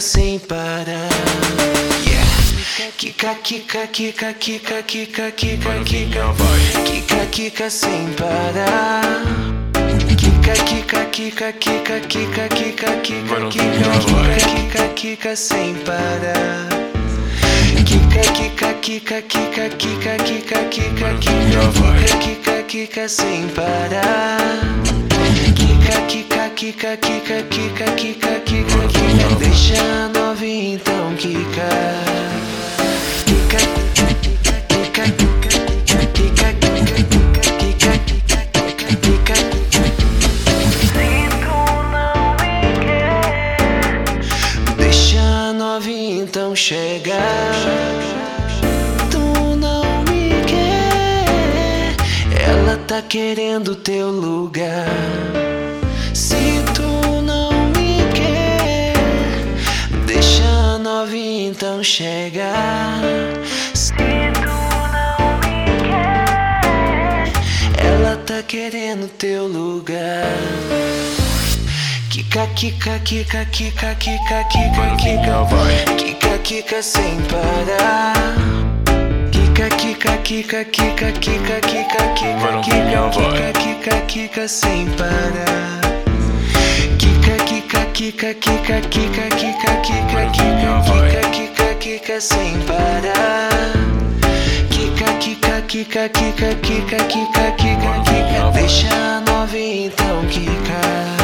sem parar. Kika, kika, kika, kika, kika, kika, kika, kika, kika sem parar. Kika, kika, kika, kika, kika, kika, kika, kika, kika, kika sem parar. Kika, kika, kika, kika, kika, kika, kika, kika, kika, kika sem parar. Kika, kika, kika, kika, kika, kika, kika, kika, deixa a novinha então quicar. Kika, kika, kika, kika, kika, kika, kika. Se tu não me quer, deixa a novinha então chegar. Tu não me quer, ela tá querendo teu lugar. Se tu não me quer, deixa a novinha então chegar. Se tu não me quer, ela tá querendo teu lugar. Kika, kika, kika, kika, kika, kika, kika, kika, kika sem parar. Kika, kika, kika, kika, kika, kika, kika, kika, kika, kika sem parar. Kika, kika, kika, kika, kika, kika, kika, kika, kika, kika sem parar. Kika, kika, kika, kika, kika, kika, kika, kika, deixa a novinha então quicar.